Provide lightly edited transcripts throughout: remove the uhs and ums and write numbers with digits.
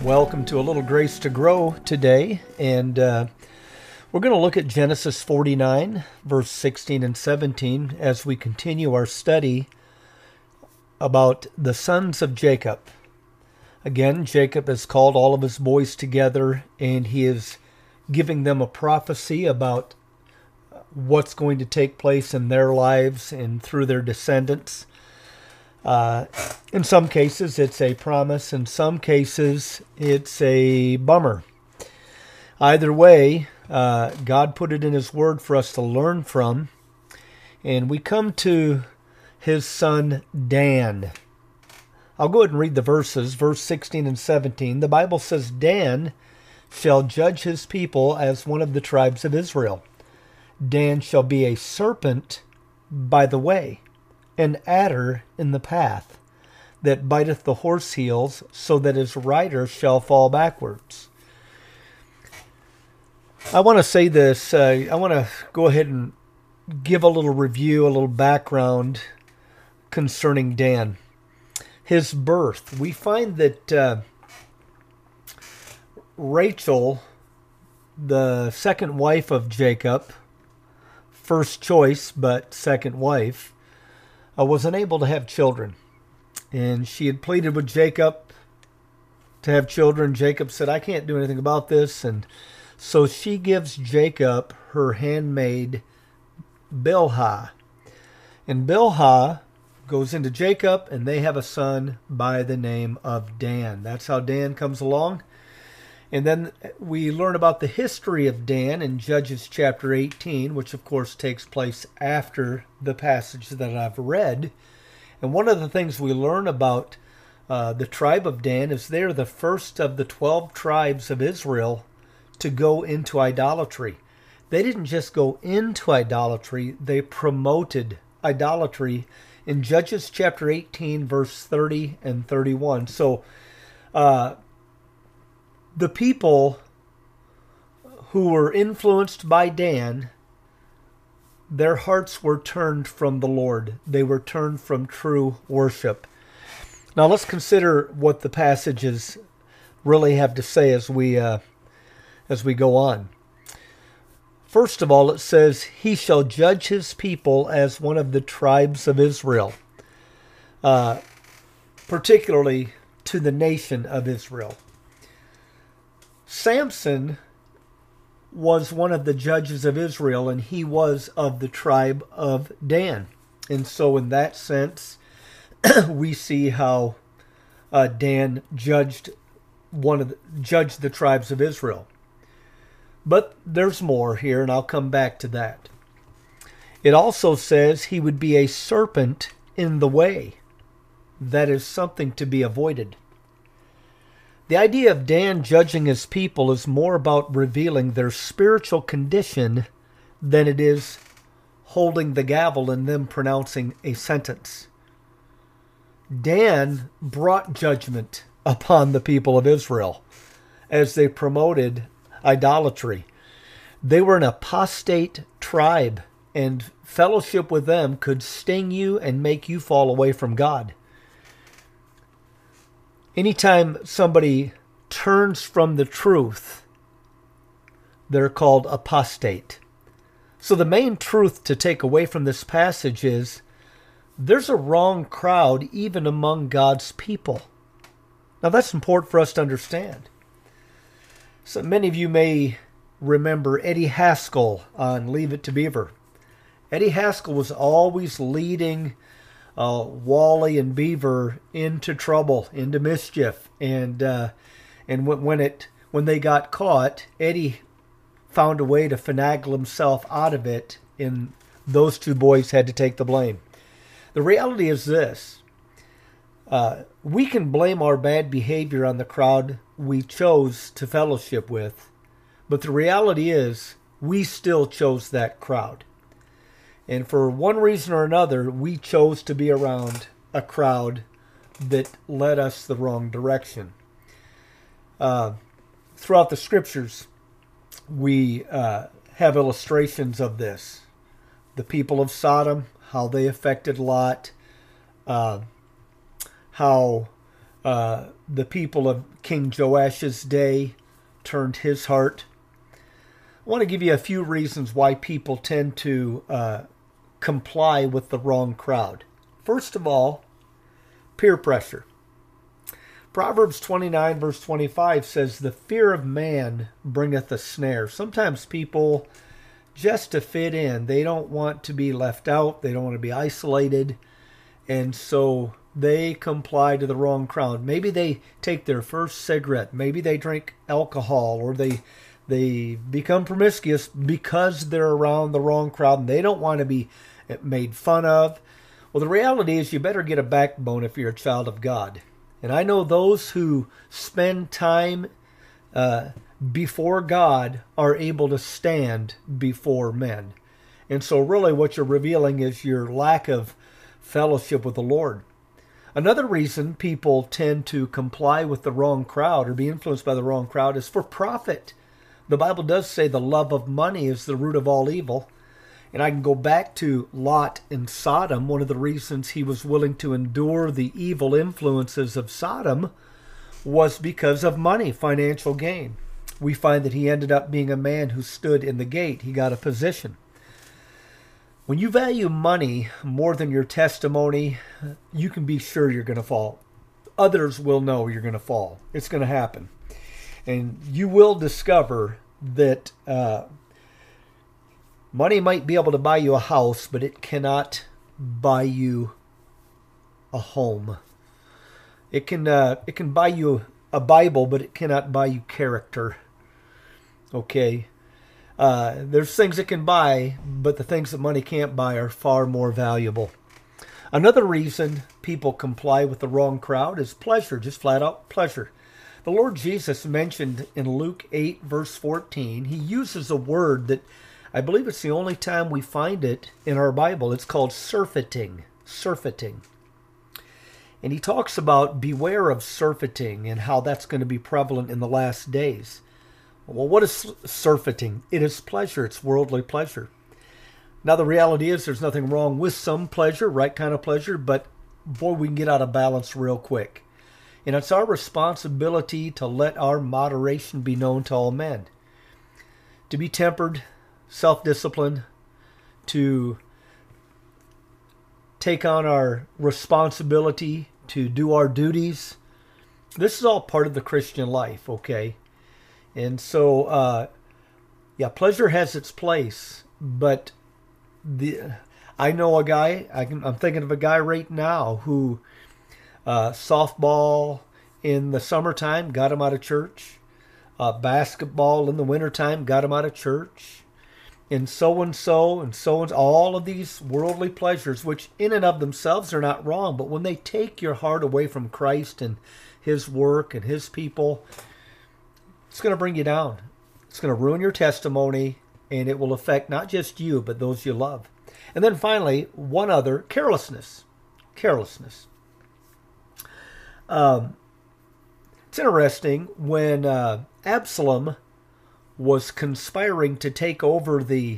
Welcome to A Little Grace to Grow today, and we're going to look at Genesis 49, verse 16 and 17 as we continue our study about the sons of Jacob. Again, Jacob has called all of his boys together, and he is giving them a prophecy about what's going to take place in their lives and through their descendants. In some cases, it's a promise. In some cases, it's a bummer. Either way, God put it in His Word for us to learn from. And we come to his son Dan. I'll go ahead and read the verses, verse 16 and 17. The Bible says, Dan shall judge his people as one of the tribes of Israel. Dan shall be a serpent by the way, an adder in the path, that biteth the horse heels, so that his rider shall fall backwards. I want to say this. I want to go ahead and give a little review, a little background concerning Dan. His birth. We find that Rachel, the second wife of Jacob, first choice but second wife, was unable to have children. And she had pleaded with Jacob to have children. Jacob said, I can't do anything about this. And so she gives Jacob her handmaid, Bilhah. And Bilhah goes into Jacob, and they have a son by the name of Dan. That's how Dan comes along. And then we learn about the history of Dan in Judges chapter 18, which of course takes place after the passage that I've read. And one of the things we learn about the tribe of Dan is they're the first of the 12 tribes of Israel to go into idolatry. They didn't just go into idolatry, they promoted idolatry in Judges chapter 18, verse 30 and 31. So, the people who were influenced by Dan, their hearts were turned from the Lord. They were turned from true worship. Now let's consider what the passages really have to say as we go on. First of all, it says, he shall judge his people as one of the tribes of Israel, particularly to the nation of Israel. Samson was one of the judges of Israel, and he was of the tribe of Dan. And so in that sense, we see how Dan judged the tribes of Israel. But there's more here, and I'll come back to that. It also says he would be a serpent in the way. That is something to be avoided. The idea of Dan judging his people is more about revealing their spiritual condition than it is holding the gavel and them pronouncing a sentence. Dan brought judgment upon the people of Israel as they promoted idolatry. They were an apostate tribe, and fellowship with them could sting you and make you fall away from God. Anytime somebody turns from the truth, they're called apostate. So the main truth to take away from this passage is there's a wrong crowd even among God's people. Now that's important for us to understand. So many of you may remember Eddie Haskell on Leave It to Beaver. Eddie Haskell was always leading Wally and Beaver into trouble, into mischief, and when they got caught, Eddie found a way to finagle himself out of it, and those two boys had to take the blame. The reality is this: we can blame our bad behavior on the crowd we chose to fellowship with, but the reality is we still chose that crowd. And for one reason or another, we chose to be around a crowd that led us the wrong direction. Throughout the scriptures, we have illustrations of this. The people of Sodom, how they affected Lot, how The people of King Joash's day turned his heart. I want to give you a few reasons why people tend to comply with the wrong crowd. First of all, peer pressure. Proverbs 29 verse 25 says, "The fear of man bringeth a snare." Sometimes people, just to fit in, they don't want to be left out. They don't want to be isolated. And so they comply to the wrong crowd. Maybe they take their first cigarette. Maybe they drink alcohol, or they become promiscuous because they're around the wrong crowd and they don't want to be made fun of. Well, the reality is you better get a backbone if you're a child of God. And I know those who spend time before God are able to stand before men. And so really what you're revealing is your lack of fellowship with the Lord. Another reason people tend to comply with the wrong crowd or be influenced by the wrong crowd is for profit. The Bible does say the love of money is the root of all evil. And I can go back to Lot in Sodom. One of the reasons he was willing to endure the evil influences of Sodom was because of money, financial gain. We find that he ended up being a man who stood in the gate. He got a position. When you value money more than your testimony, you can be sure you're going to fall. Others will know you're going to fall. It's going to happen. And you will discover that money might be able to buy you a house, but it cannot buy you a home. It can buy you a Bible, but it cannot buy you character. Okay? There's things it can buy, but the things that money can't buy are far more valuable. Another reason people comply with the wrong crowd is pleasure, just flat out pleasure. The Lord Jesus mentioned in Luke 8, verse 14, he uses a word that I believe it's the only time we find it in our Bible. It's called surfeiting. Surfeiting. And he talks about beware of surfeiting and how that's going to be prevalent in the last days. Well, what is surfeiting? It is pleasure. It's worldly pleasure. Now, the reality is there's nothing wrong with some pleasure, right kind of pleasure, but boy, we can get out of balance real quick. And it's our responsibility to let our moderation be known to all men. To be tempered, self-disciplined, to take on our responsibility, to do our duties. This is all part of the Christian life, okay? And so, pleasure has its place, but I know a guy, I'm thinking of a guy right now who softball in the summertime got him out of church. Basketball in the wintertime got him out of church. And so-and-so, all of these worldly pleasures, which in and of themselves are not wrong, but when they take your heart away from Christ and his work and his people, it's going to bring you down. It's going to ruin your testimony, and it will affect not just you, but those you love. And then finally, one other, carelessness. Carelessness. It's interesting, when Absalom was conspiring to take over the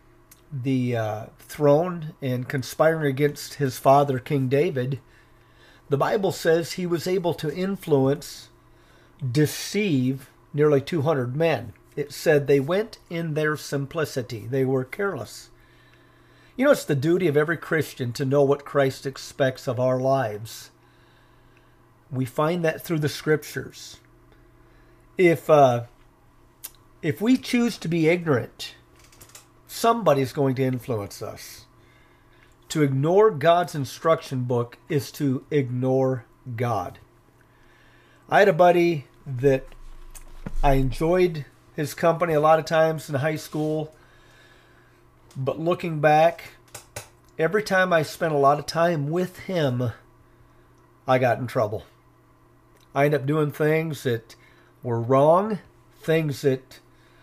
throne and conspiring against his father, King David, the Bible says he was able to influence, deceive nearly 200 men. It said they went in their simplicity. They were careless. You know, it's the duty of every Christian to know what Christ expects of our lives. We find that through the Scriptures. If we choose to be ignorant, somebody's going to influence us. To ignore God's instruction book is to ignore God. I had a buddy that I enjoyed his company a lot of times in high school, but looking back, every time I spent a lot of time with him, I got in trouble. I ended up doing things that were wrong, things that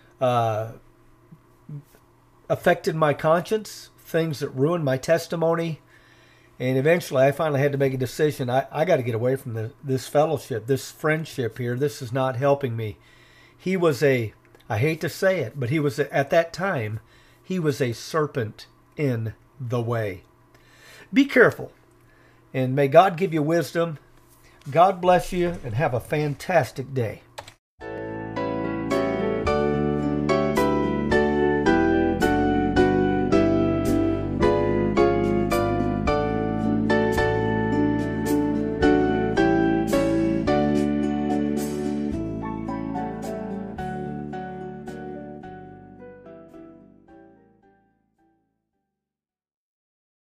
affected my conscience, things that ruined my testimony, and eventually I finally had to make a decision. I got to get away from this fellowship, this friendship here. This is not helping me. He was I hate to say it, but he was, at that time, he was a serpent in the way. Be careful, and may God give you wisdom. God bless you and have a fantastic day.